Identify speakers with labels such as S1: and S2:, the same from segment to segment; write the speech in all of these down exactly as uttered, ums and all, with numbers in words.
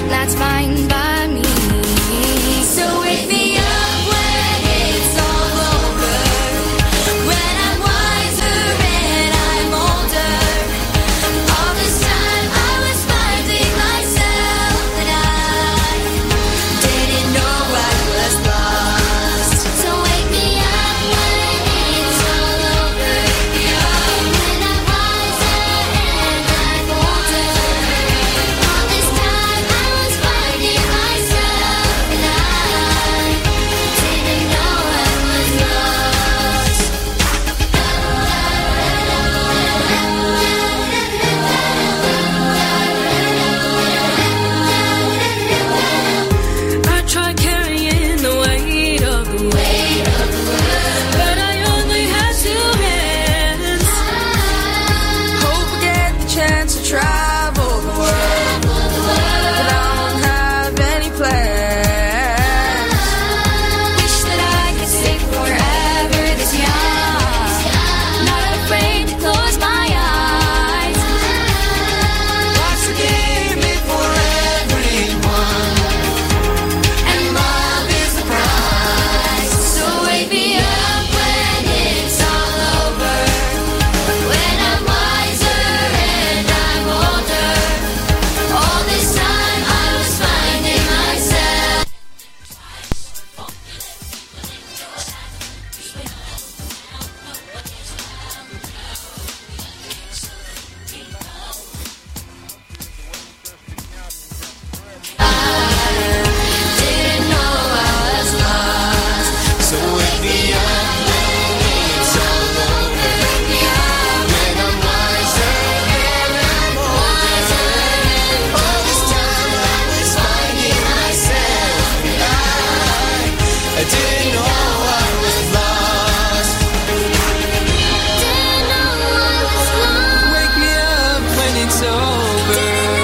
S1: that's fine by me. So wake me up when it's all over, when I'm wiser and I'm older. All this time I was finding myself and I didn't know I was lost. So wake me up when it's all over, when I'm wiser and I'm older. All this time I was finding myself and I didn't know I was lost. I tried carrying the weight of the world, but I only had two hands. Hope I get the chance to travel the world, but I don't have any plans. Wish that I could stay forever this young, not afraid to close my eyes. Watch the game made for everyone, and love is the prize. So wake me up when it's all over, when I'm wiser and I'm older. All this time I was finding myself. Didn't know I was lost. So wake me up when it's all over, when I'm wiser and I'm older. All this time I was finding myself and I, I didn't know I was lost. Didn't know I was lost. Wake me up when it's over,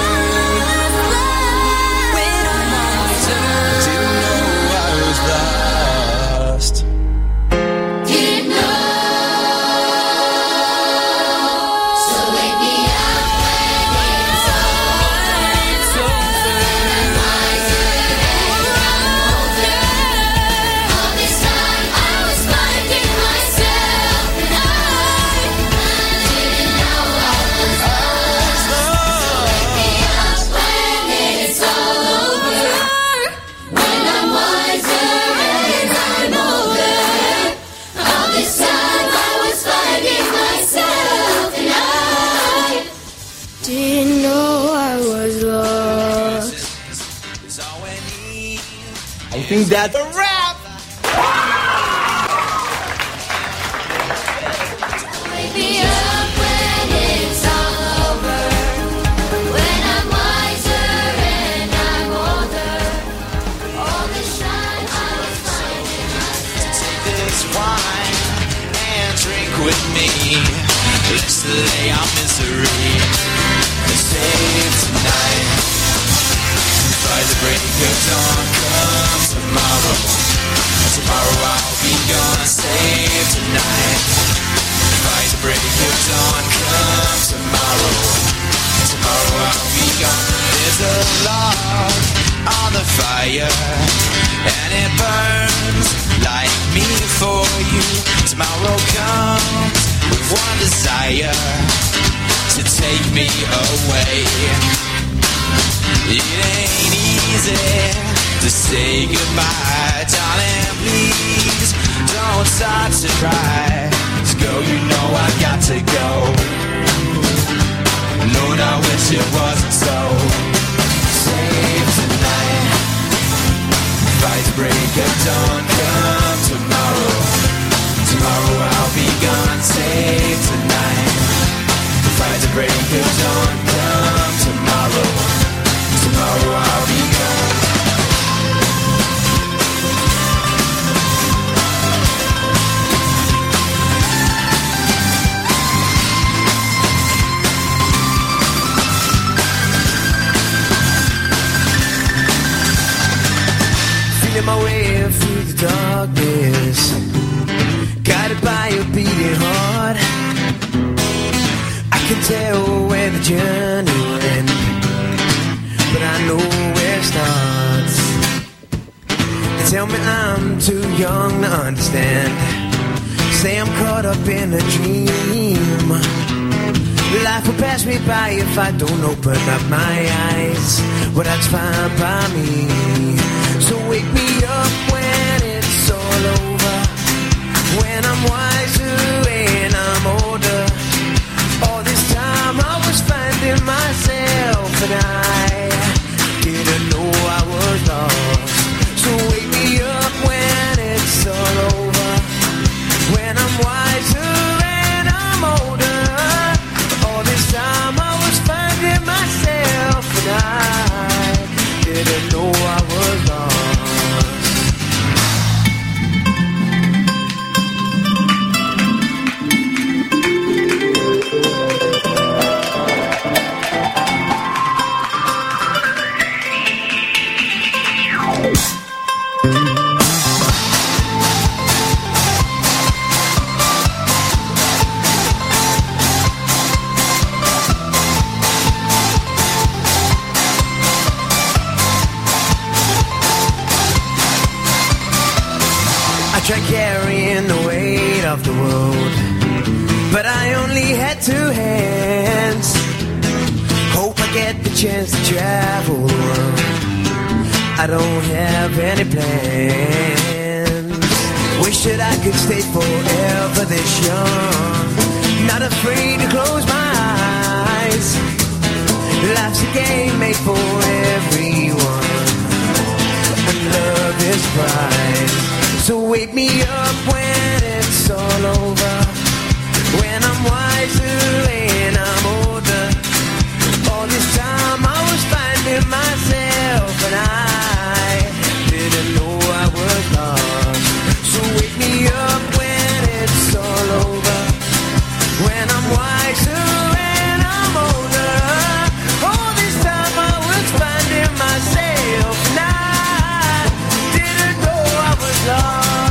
S1: when I'm wiser. Didn't know I was lost. Didn't know. So wake me up when it's over, when I'm wiser and I'm older. All this time I was finding myself and I didn't know I was lost. Wake me up when it's all over, when I'm wiser and I'm older. All this time I was finding myself and I didn't know I was lost.
S2: I think that's a wrap.
S1: Wake me up when it's all over, when I'm wiser and I'm older. All this time I was finding myself.
S3: Take this wine and drink with me. Let's lay our misery and save tonight. By the break of dawn, come tomorrow. Tomorrow I'll be gone. Save tonight. By the break of dawn, come tomorrow. Tomorrow I'll be gone. There's a log on the fire, and it burns like me for you. Tomorrow comes with one desire, to take me away. It ain't easy to say goodbye, darling, please don't start to cry. Let's go, you know I got to go. Lord, I wish it wasn't so. Save tonight. Fight the break of dawn, come tomorrow. Tomorrow I'll be gone. Save tonight. Fight the break of dawn, come tomorrow. Tomorrow I'll be gone.
S4: Feeling my way through the darkness, guided by a beating heart. I can tell where the journey will end, but I know where fire starts. They tell me I'm too young to understand. Say I'm caught up in a dream. Life will pass me by if I don't open up my eyes. Well, that's fine by me. So wake me up when it's all over, when I'm wiser and I'm older. All this time I was finding myself and I didn't know I was lost. So wake me up when it's all over, when I'm wiser and I'm older. All this time I was finding myself and I didn't know I was lost. Try carrying the weight of the world, but I only had two hands. Hope I get the chance to travel the world. I don't have any plans. Wish that I could stay forever this young, not afraid to close my eyes. Life's a game made for everyone, and love is prize. So wake me up when it's all over, when I'm wiser and I'm older. All this time I was finding myself and I didn't know I was lost. So wake me up when it's all over, when I'm wiser and I'm older. All this time I was finding myself and I didn't know I was lost.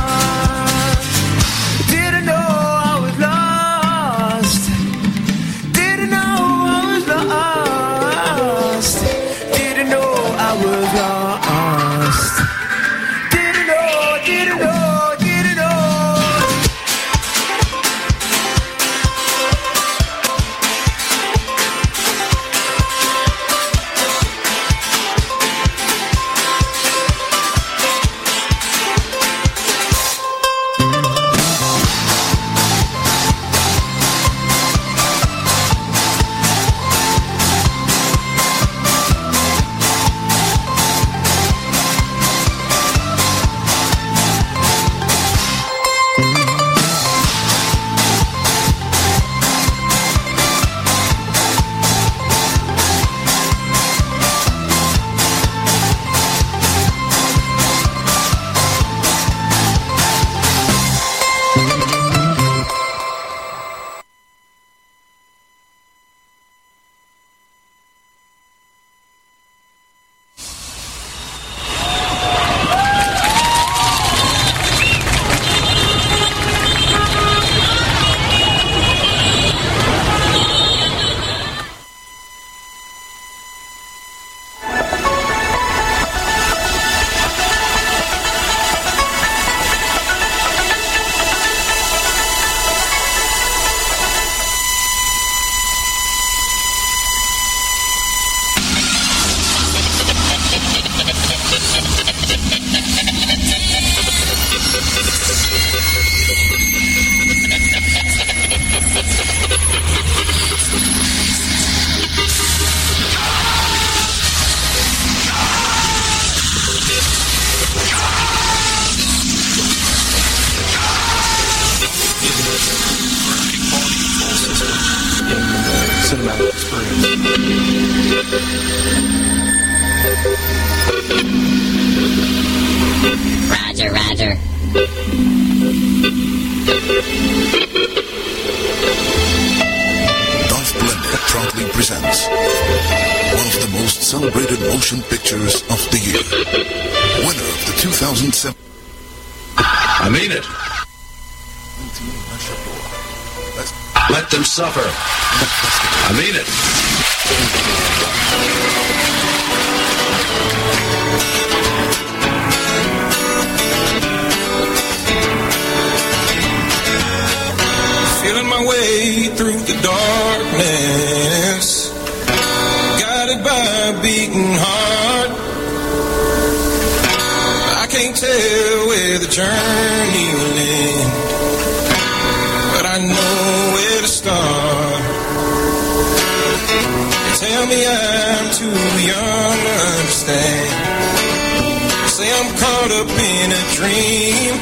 S5: Cinematic experience.
S6: Roger, roger.
S7: Dolph Blender proudly presents one of the most celebrated motion pictures of the year. Winner of the two thousand seven.
S5: I mean it. Let them suffer. I mean it.
S6: way through the darkness, guided by a beating heart. I can't tell where the journey will end, but I know where to start. Tell me I'm too young to understand. Say I'm caught up in a dream.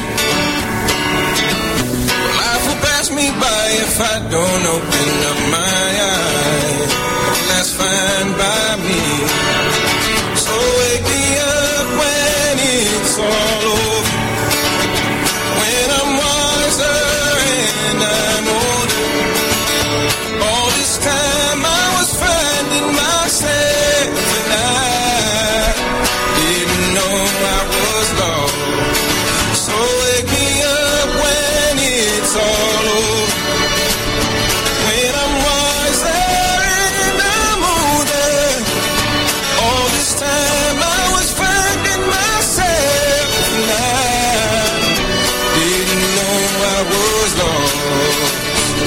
S6: Life will pass me by if I don't open up my eyes. That's fine by me. So wake me up when it's all over, when I'm wiser and I'm older. All this time I was finding myself and I didn't know I was lost. So wake me up when it's all over, when I'm wiser and I'm older. All this time I was finding myself and I didn't know I was lost.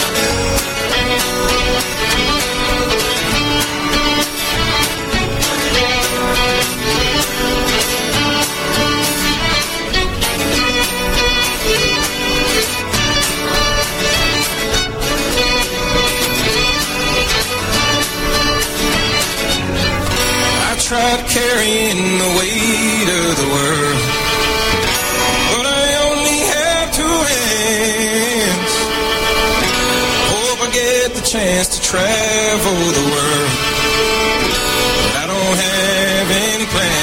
S6: Tried carrying the weight of the world, but I only have two hands. Hope I get the chance to travel the world, but I don't have any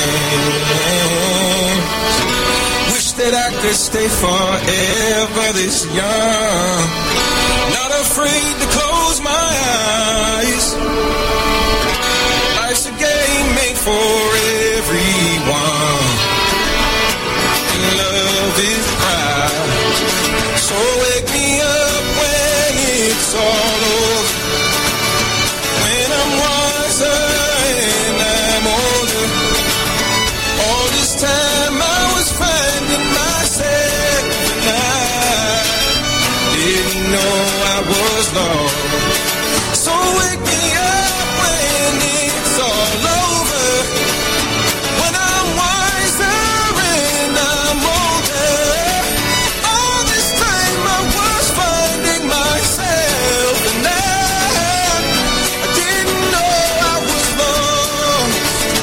S6: plans. Wish that I could stay forever this young, not afraid to close my eyes. Life's a game made for everyone, and love is the prize. So wake me up when it's all over, when I'm wiser and I'm older. All this time I was finding myself and I didn't know I was lost. So wake me up when it's all over, when I'm wiser and I'm older. All this time I was finding myself and I, I didn't know I was lost.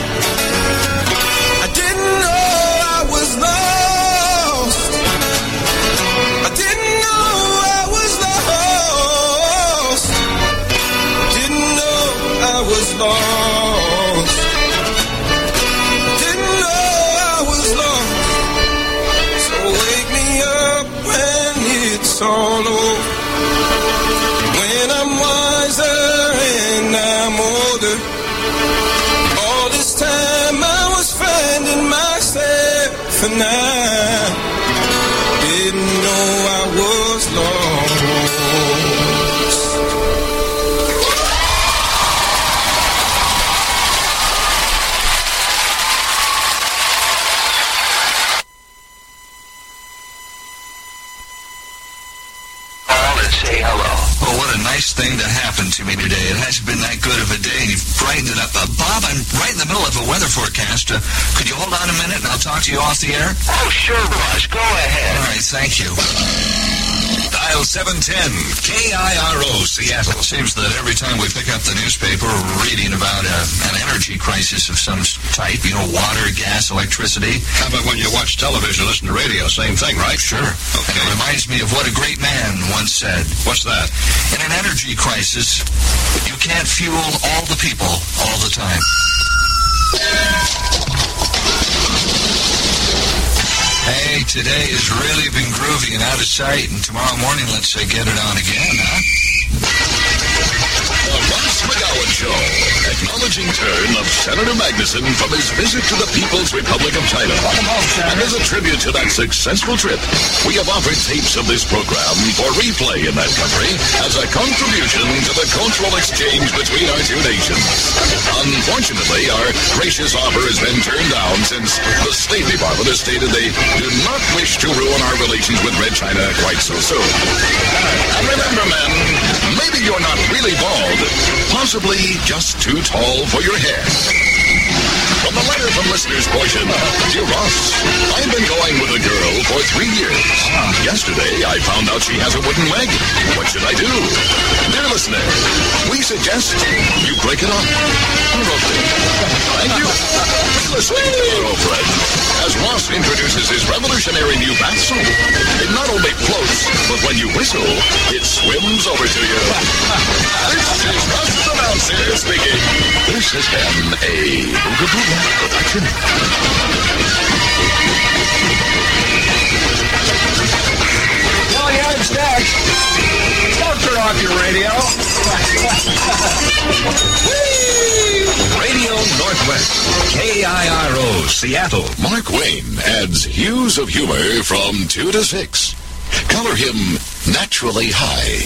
S6: I didn't know I was lost. I didn't know I was lost. Didn't know I was lost. Didn't know I was lost. So wake me up when it's all over, when I'm wiser and I'm older. All this time I was finding myself and I didn't know I was lost.
S8: Say hello. Oh, what a nice thing to happen to me today. It hasn't been that good of a day, and you've brightened it up. Uh, Bob, I'm right in the middle of a weather forecast. Uh, could you hold on a minute, and I'll talk to you off the air?
S9: Oh, sure, Russ. Go ahead.
S8: All right, thank you. Dial seven ten, K I R O, Seattle. It seems that every time we pick up the newspaper, we're reading about a, an energy crisis of some type, you know, water, gas, electricity.
S5: How about when you watch television, listen to radio? Same thing, right?
S8: Sure.
S5: Okay.
S8: And it reminds me of what a great man once said.
S5: What's that?
S8: In an energy crisis, you can't fuel all the people all the time. Hey, today has really been groovy and out of sight, and tomorrow morning, let's say, get it on again, huh?
S5: Ross McGowan Show. Acknowledging turn of Senator Magnuson from his visit to the People's Republic of China. And as a tribute to that successful trip, we have offered tapes of this program for replay in that country as a contribution to the cultural exchange between our two nations. Unfortunately, our gracious offer has been turned down since the State Department has stated they do not wish to ruin our relations with Red China quite so soon. And remember, men, maybe you're not really bald, possibly just too tall for your hair. From the letter from listeners portion, dear Ross, I've been going with a girl for three years. Yesterday, I found out she has a wooden leg. What should I do? Dear listener, we suggest you break it off. Who wrote this? Thank you. Listening to Girlfriend, as Ross introduces his revolutionary new bath soap. It not only floats, but when you whistle, it swims over to you. This is Ross's announcer speaking. This has been a Ooga production.
S8: Well, yeah, it's next. Don't turn off your radio.
S5: Radio Northwest, K I R O, Seattle. Mark Wayne adds hues of humor from two to six. Color him naturally high.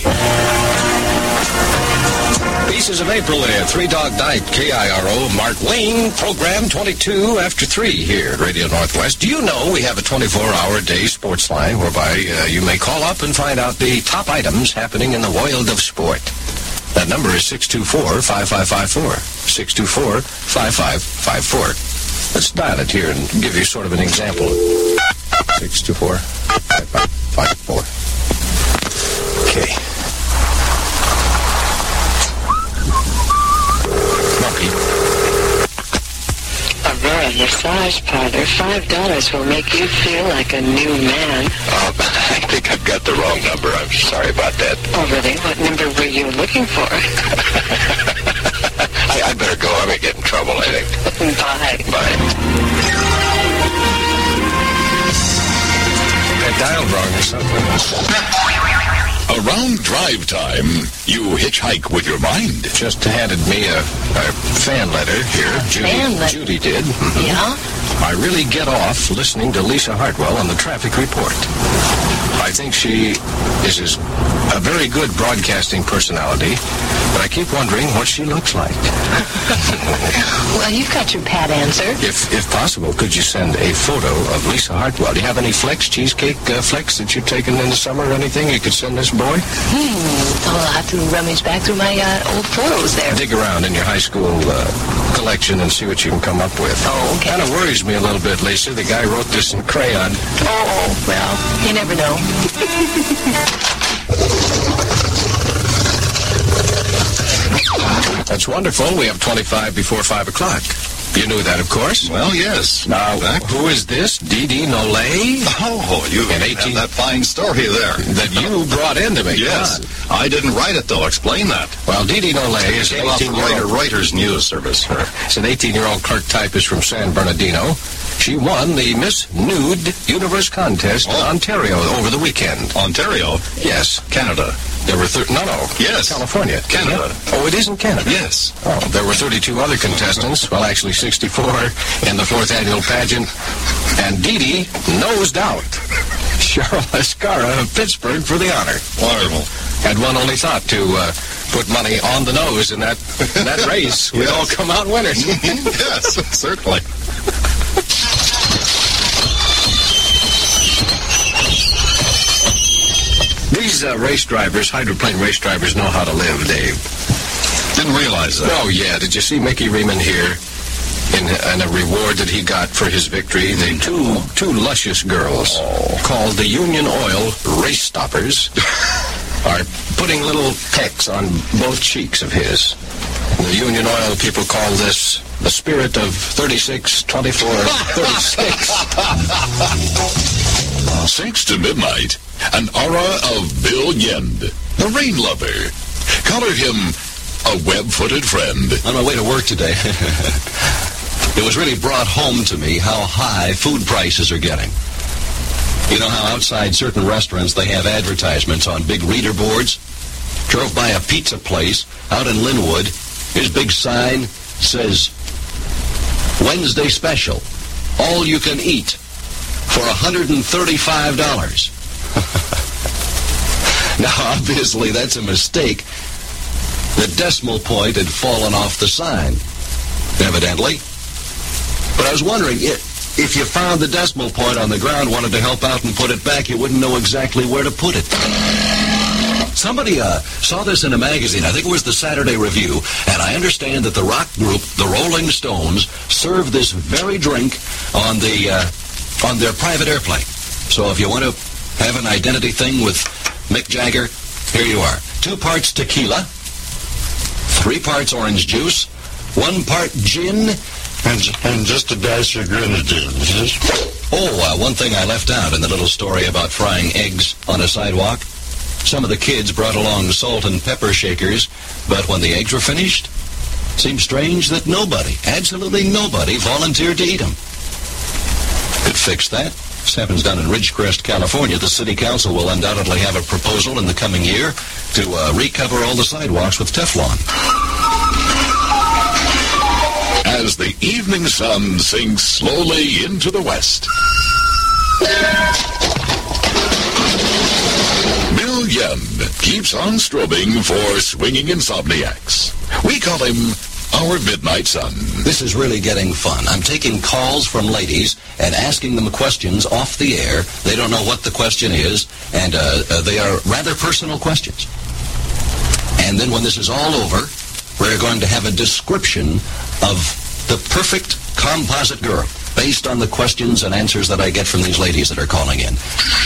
S10: Pieces of April there, Three Dog Night, K I R O, Mark Wayne, program twenty-two after three here at Radio Northwest. Do you know we have a twenty-four hour day sports line whereby uh, you may call up and find out the top items happening in the world of sport? That number is six two four, five five five four, six two four, five five five four. Let's dial it here and give you sort of an example. six two four, five five five four. Okay.
S11: Aurora Massage Parlor. Five dollars will make you feel like a new man.
S9: Uh, I think I've got the wrong number. I'm sorry about that.
S11: Oh, really? What number were you looking for?
S9: I, I better go. I'm going to get in trouble, I think.
S11: Bye.
S9: Bye.
S10: I dialed wrong or something.
S5: Around drive time, you hitchhike with your mind.
S10: Just handed me a, a fan letter here. Judy,
S11: Fan letter?
S10: Judy did.
S11: Yeah?
S10: I really get off listening to Lisa Hartwell on the traffic report. I think she is is a very good broadcasting personality, but I keep wondering what she looks like.
S11: Well, you've got your pat answer.
S10: If if possible, could you send a photo of Lisa Hartwell? Do you have any Flex, cheesecake uh, Flex that you've taken in the summer or anything you could send this boy?
S11: Hmm. Oh, I'll have to rummage back through my uh, old photos there.
S10: Dig around in your high school uh, collection and see what you can come up with.
S11: Oh, okay.
S10: Kind of worries me a little bit, Lisa. The guy wrote this in crayon.
S11: Oh, well, you never know.
S10: That's wonderful. We have twenty-five before five o'clock. You knew that, of course.
S5: Well, yes.
S10: Now, who is this? Dee Dee Nolay?
S5: Oh, you
S10: In
S5: have
S10: eighteen
S5: that fine story there.
S10: That you brought into me.
S5: Yes.
S10: God.
S5: I didn't write it, though. Explain that.
S10: Well, Dee Dee Nolay is an
S5: Came off the Writer,
S10: eighteen-year-old...
S5: Writers News Service.
S10: It's an eighteen-year-old clerk typist from San Bernardino. She won the Miss Nude Universe contest
S5: Oh.
S10: in Ontario over the weekend.
S5: Ontario?
S10: Yes.
S5: Canada.
S10: There were thir- no, no.
S5: Yes.
S10: California.
S5: Canada.
S10: Yeah. Oh, it is in Canada.
S5: Yes.
S10: Oh, there were thirty-two other contestants. Well, actually sixty-four in the fourth annual pageant. And Dee Dee nosed out. Cheryl Escara of Pittsburgh for the honor.
S5: Wonderful.
S10: Had one only thought to uh, put money on the nose in that in that race. We'd
S5: Yes.
S10: all come out winners.
S5: Yes, certainly.
S10: These uh, race drivers, hydroplane race drivers, know how to live, Dave.
S5: Didn't realize that.
S10: Oh, yeah. Did you see Mickey Riemann here in, in a reward that he got for his victory? The two, two luscious girls called the Union Oil Race Stoppers are putting little pecks on both cheeks of his. The Union Oil people call this the spirit of thirty-six, twenty-four, thirty-six.
S5: Six to midnight, an aura of Bill Yend, the rain lover. Color him a web-footed friend.
S12: On my way to work today, it was really brought home to me how high food prices are getting. You know how outside certain restaurants they have advertisements on big reader boards? Drove by a pizza place out in Linwood. His big sign says, Wednesday special, all you can eat for one hundred thirty-five dollars. Now, obviously, that's a mistake. The decimal point had fallen off the sign, evidently. But I was wondering, if you found the decimal point on the ground, wanted to help out and put it back, you wouldn't know exactly where to put it. Somebody uh, saw this in a magazine, I think it was the Saturday Review, and I understand that the rock group, the Rolling Stones, serve this very drink on the uh, on their private airplane. So if you want to have an identity thing with Mick Jagger, here you are. Two parts tequila, three parts orange juice, one part gin, and, and just a dash of grenadine. Oh, uh, one thing I left out in the little story about frying eggs on a sidewalk. Some of the kids brought along salt and pepper shakers, but when the eggs were finished, it seemed strange that nobody, absolutely nobody, volunteered to eat them. Could fix that. This happens down in Ridgecrest, California. The city council will undoubtedly have a proposal in the coming year to uh, recover all the sidewalks with Teflon.
S5: As the evening sun sinks slowly into the west, Million keeps on strobing for swinging insomniacs. We call him our Midnight Sun.
S12: This is really getting fun. I'm taking calls from ladies and asking them questions off the air. They don't know what the question is, and uh, uh, they are rather personal questions. And then when this is all over, we're going to have a description of the perfect composite girl based on the questions and answers that I get from these ladies that are calling in.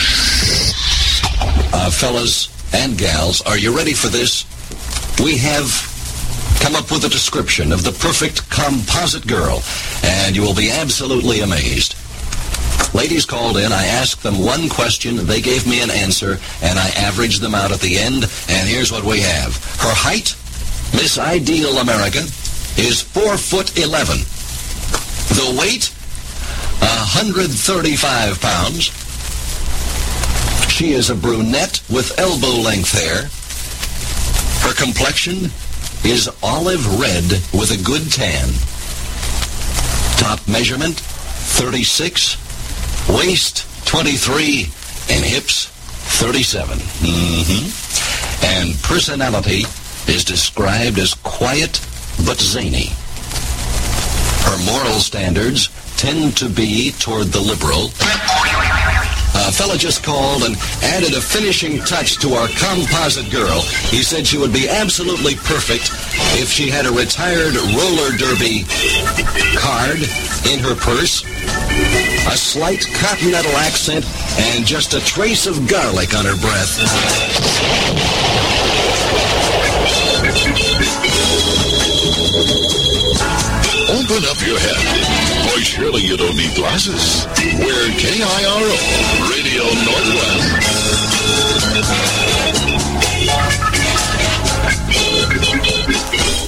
S12: Uh, fellas and gals, are you ready for this? We have come up with a description of the perfect composite girl, and you will be absolutely amazed. Ladies called in, I asked them one question, they gave me an answer, and I averaged them out at the end, and here's what we have. Her height, Miss Ideal America, is four foot eleven. The weight, one hundred thirty-five pounds. She is a brunette with elbow-length hair. Her complexion is olive red with a good tan. Top measurement, thirty-six. Waist, twenty-three. And hips, thirty-seven. Mm-hmm. And personality is described as quiet but zany. Her moral standards tend to be toward the liberal. A fella just called and added a finishing touch to our composite girl. He said she would be absolutely perfect if she had a retired roller derby card in her purse, a slight continental accent, and just a trace of garlic on her breath.
S5: Open up your head. Boy, surely you don't need glasses. We're K I R O, Radio Northwest.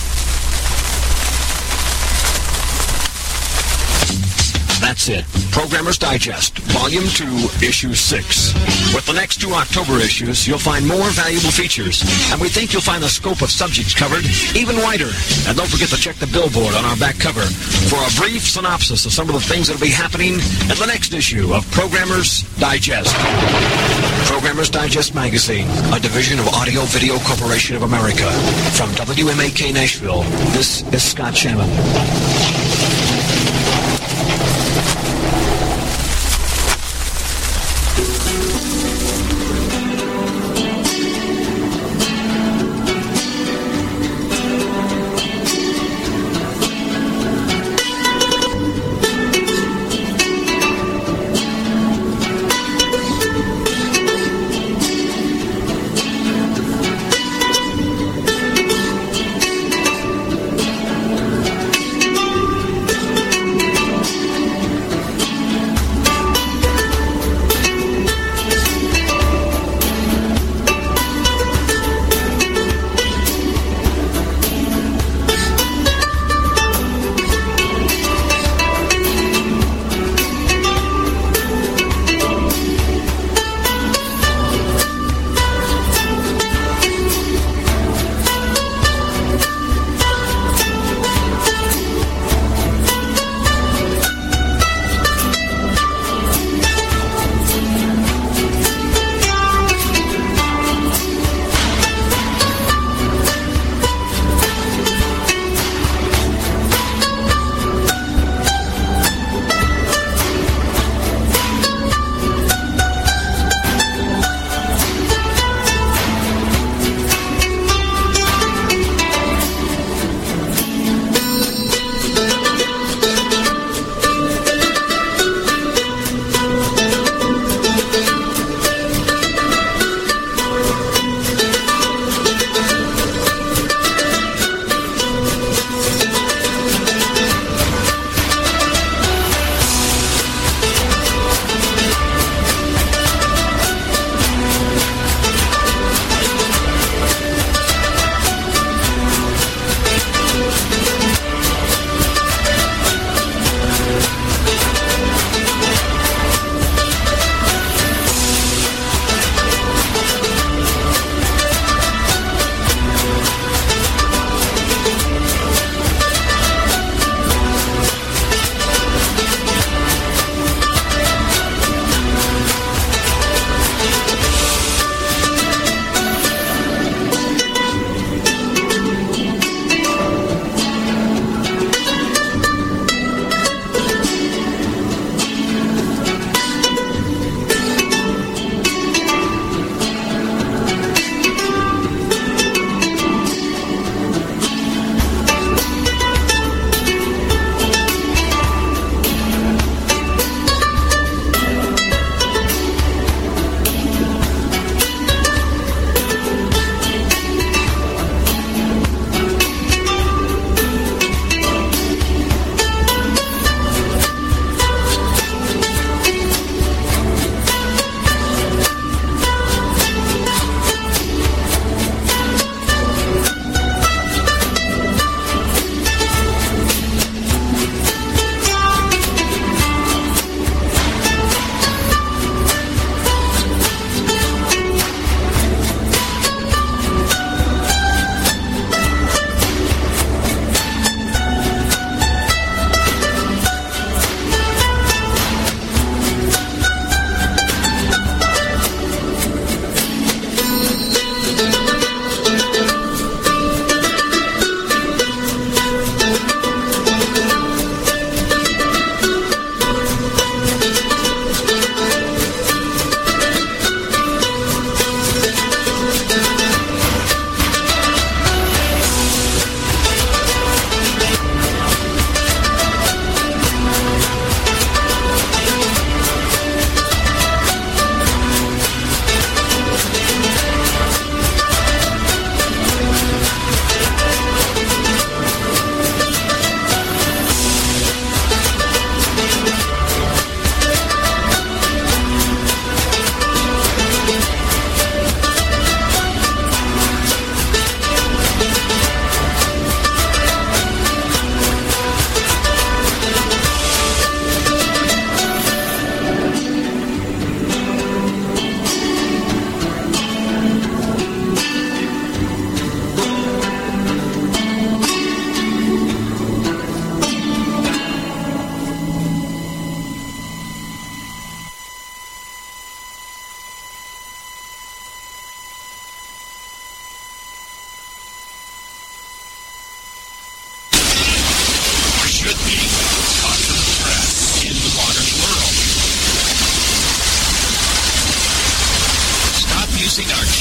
S10: That's it. Programmer's Digest, Volume two, Issue six. With the next two October issues, you'll find more valuable features, and we think you'll find the scope of subjects covered even wider. And don't forget to check the billboard on our back cover for a brief synopsis of some of the things that'll be happening in the next issue of Programmer's Digest. Programmer's Digest Magazine, a division of Audio Video Corporation of America. From W M A K Nashville, this is Scott Shannon.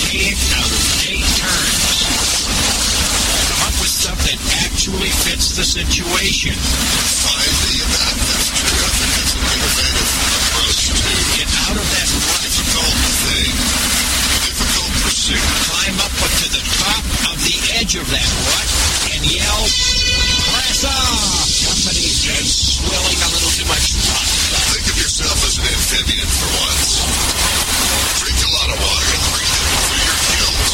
S13: Dave, out of Dave turns. Come up with stuff that actually fits the situation.
S5: Find the that. That's true. I think that's an innovative approach to
S13: get out of that
S5: difficult thing, difficult pursuit.
S13: Climb up to the top of the edge of that rut and yell, "Press off!" Somebody's just swilling a little too much rut.
S5: Think of yourself as an amphibian for once. Drink a lot of water and breathe it through your gills.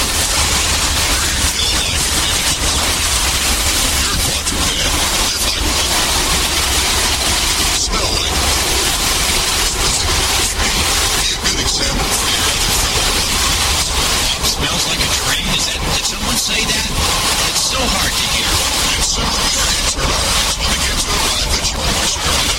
S5: Feel like you're a quadruped. Live like one. Smell like one. Be a good example for your other fellow brothers.
S13: Smells like a train? Is that, did someone say that? It's so hard to hear.
S5: If someone trains or just want to get to a ride that you want to screw up.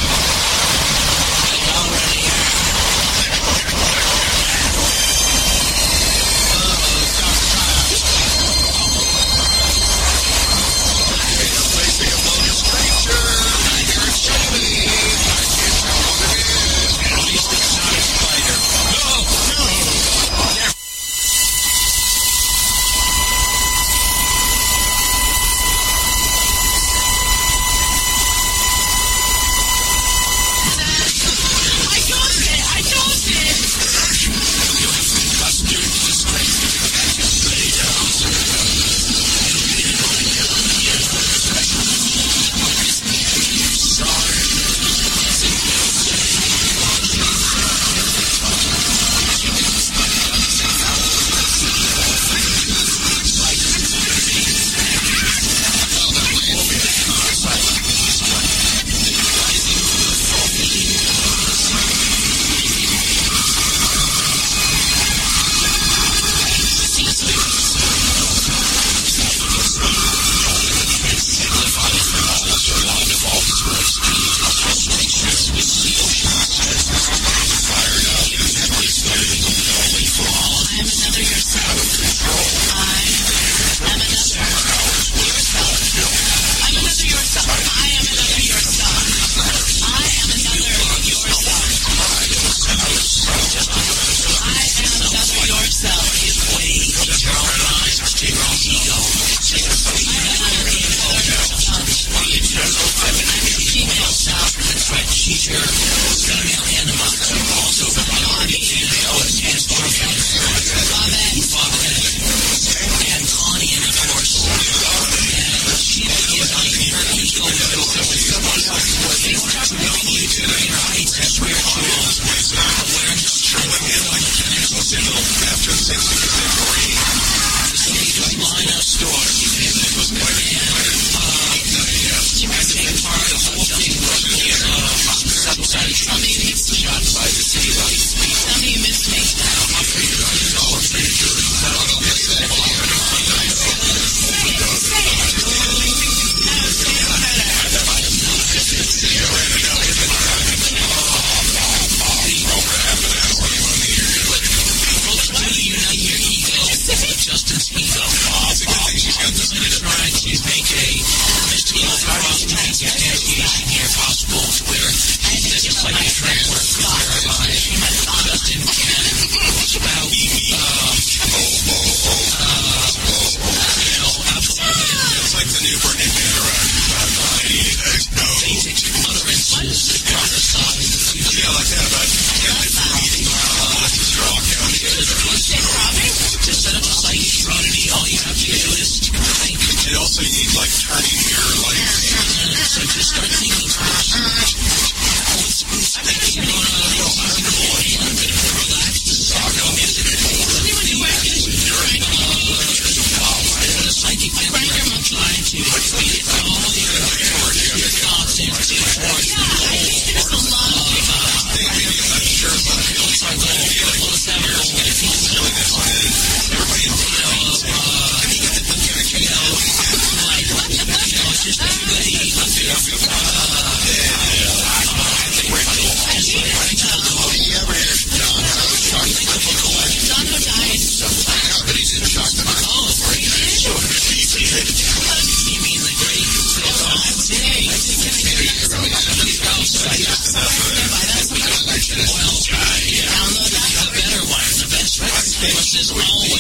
S13: Download the better one. The best famous is all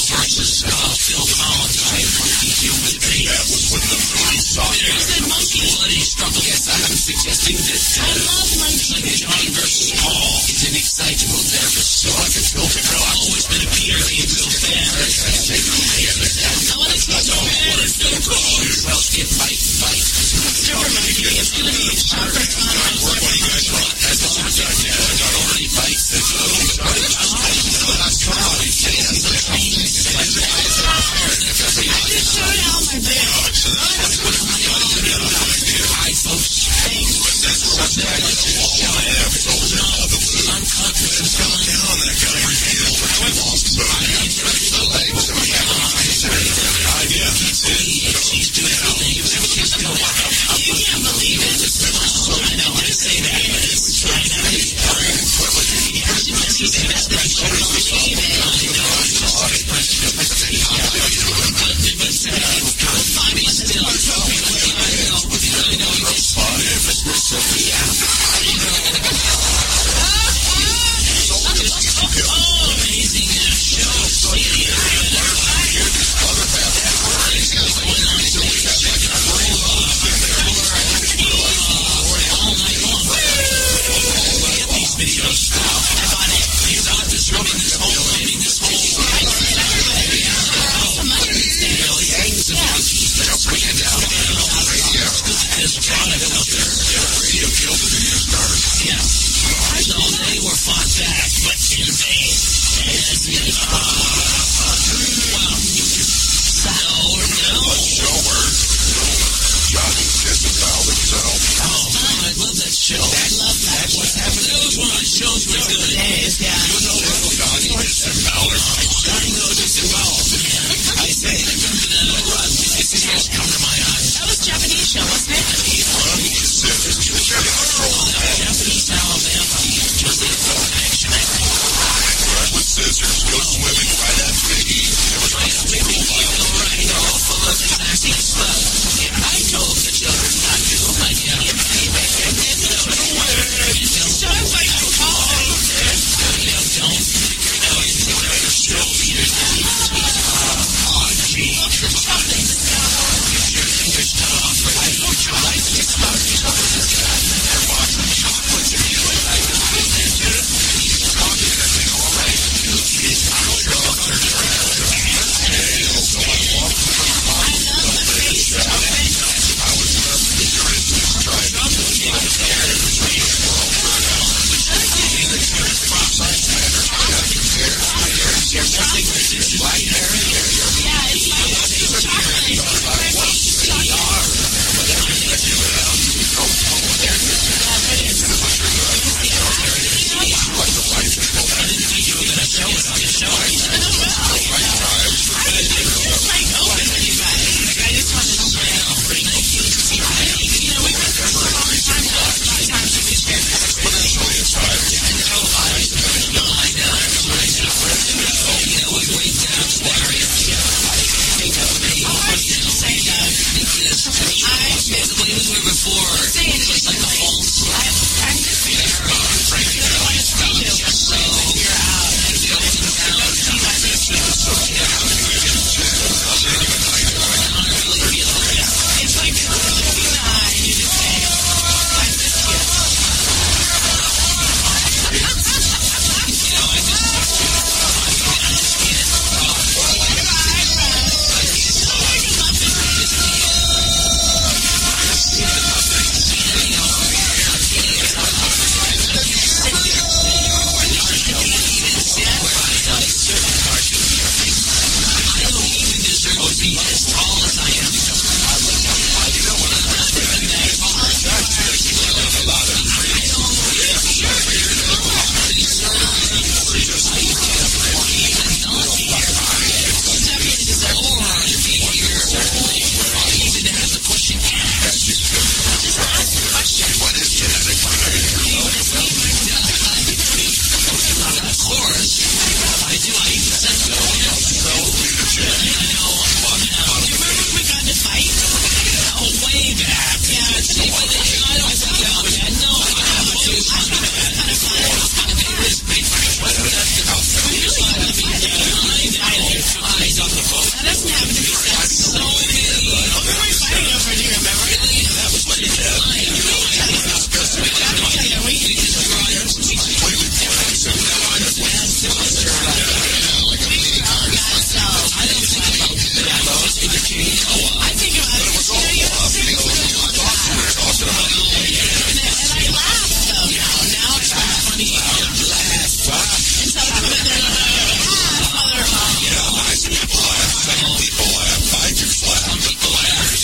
S13: versus uh, Phil Collins. That was when the movie saw it. There's that monkey bloody struggle. Yes, I'm suggesting that uh, I love like John versus Paul. It's an excitable therapist. So I can filter. I've always been a Peter Gabriel fan. I want to see the man is so cool. Well, get fight, fight. Never mind, it's going to be soccer time. Work when you guys are on. That's what I'm saying. I got already fights. It's a little bit. Come on, I just showed out my band. Hi, folks. Thanks. That's what's there. I'm confident. Come down, that guy. I lost, but I can't stretch the legs. Yeah, that's it. She's doing everything. You can't believe it. I know I say that, but it's I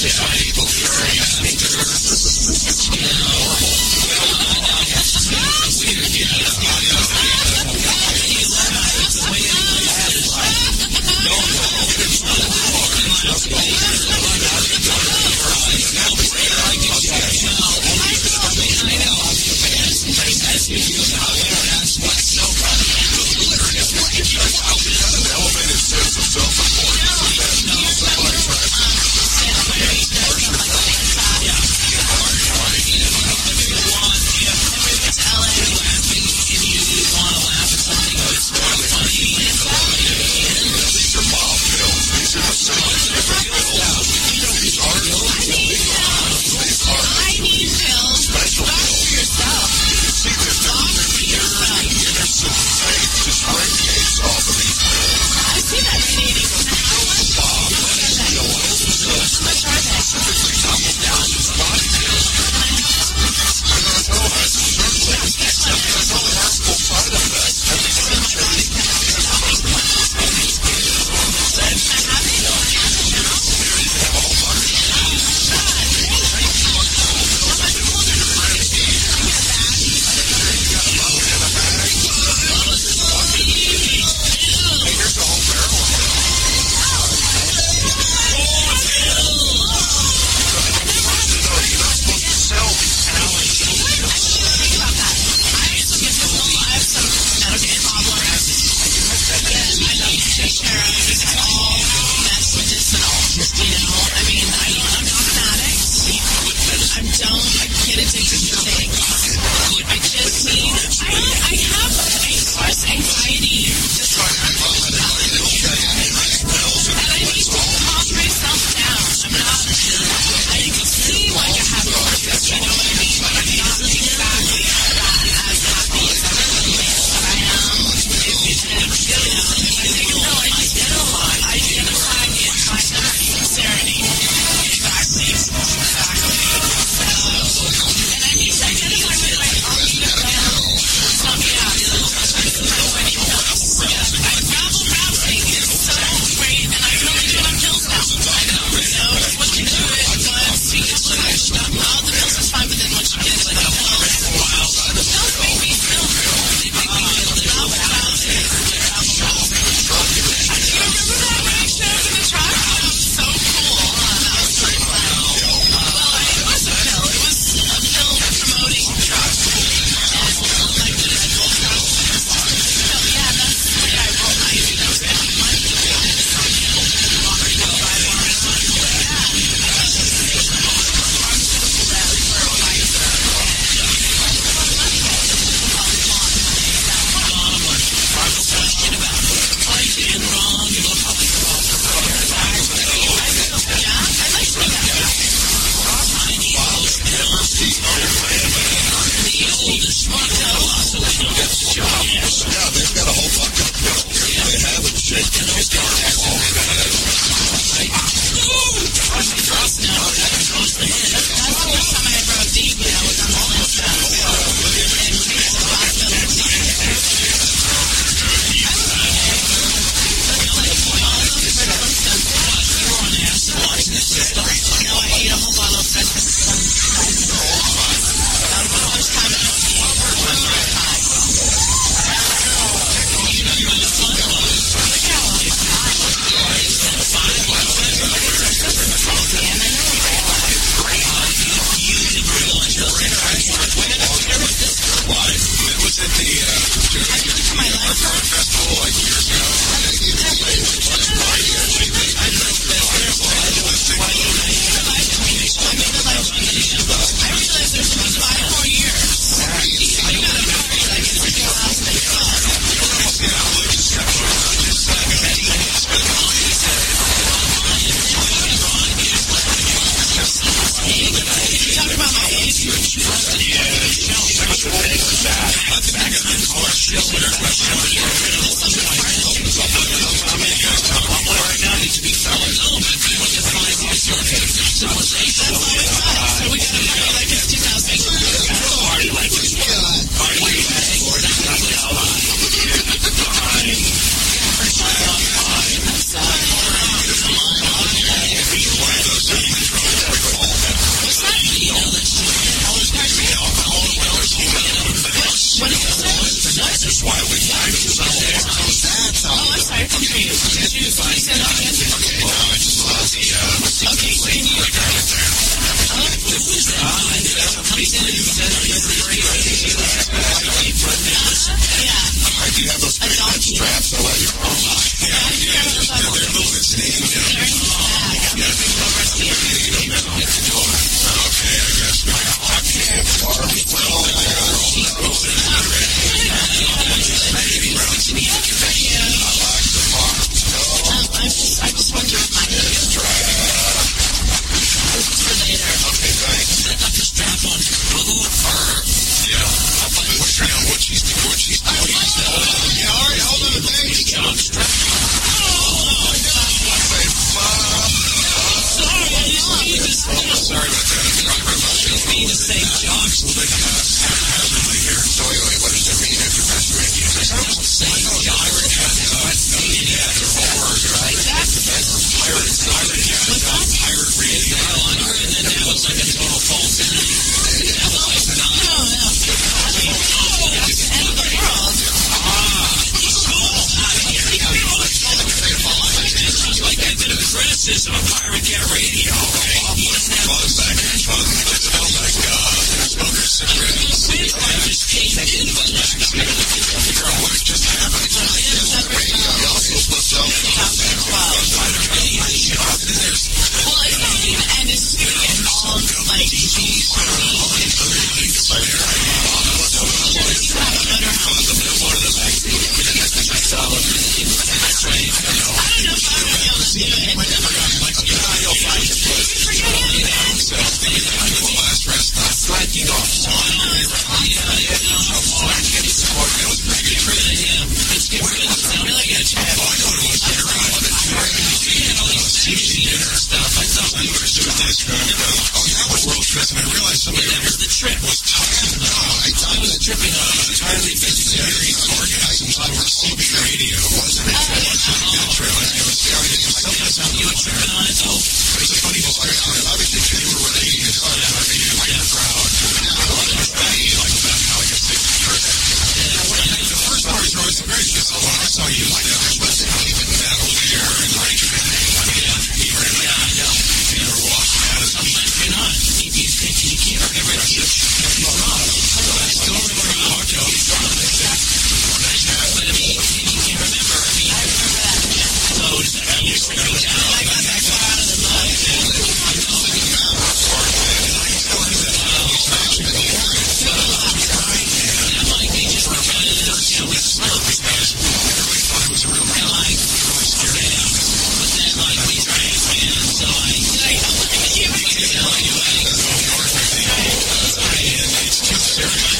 S13: That's why people Do you have those straps? Oh, yeah. Yeah, they're a little bit sneaky. Okay, I guess.
S14: I just wonder if my
S13: Let's try it.
S14: This is for later.
S13: Okay, thanks.
S14: Set up the strap on blue fur.
S13: Yeah. What's her what she's doing? What she's doing? Yeah, all right, hold on. Thanks.
S14: Strap.
S13: Oh, my God.
S14: Sorry, I didn't mean to say.
S13: Sorry about that.
S14: I didn't mean to say jocks.
S13: Here. So anyway, what does that mean after Pastor Randy?
S14: I don't say jocks.
S13: That's the best pirate. Pirate. Pirate radio.
S14: And then that was like a total false entity. That was like, no, no. That's the end of the world. Sounds like I've been a criticism of Pirate Cat Radio.
S13: Buzz back. Buzz. It smells like smoker cigarettes.
S14: I just came in, but
S13: figure out what just happened. Radio also splits up.
S14: Well, it's not even, and it's getting all like cheese.
S13: And I realized somebody
S14: that was the trip.
S13: Was talking about I thought
S14: I was tripping on
S13: entirely vegetarian organisms over C B radio, wasn't it? It wasn't a good trip. I was something
S14: you were tripping on it, though.
S13: It was a funny description. Obviously, you were relating it on a radio like the crowd. Like about how I could say the first part is always very difficult. I saw you like that. There's nothing even that over here in the radio.
S14: Yeah, I know.
S13: You never walked out of
S14: Sometimes you're not. You can't remember it. You're wrong. I still remember how hard you but I mean, you can't remember. I mean, I remember that. So, does that mean you're stripping down? I got that far out of the mud. That might be just repetitive. You know, it's slow.
S13: Everybody thought it was a real real life.
S14: But then, like, we drank, man, so I... I can't remember.
S13: It's too serious.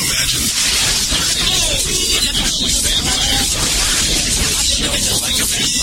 S14: Like a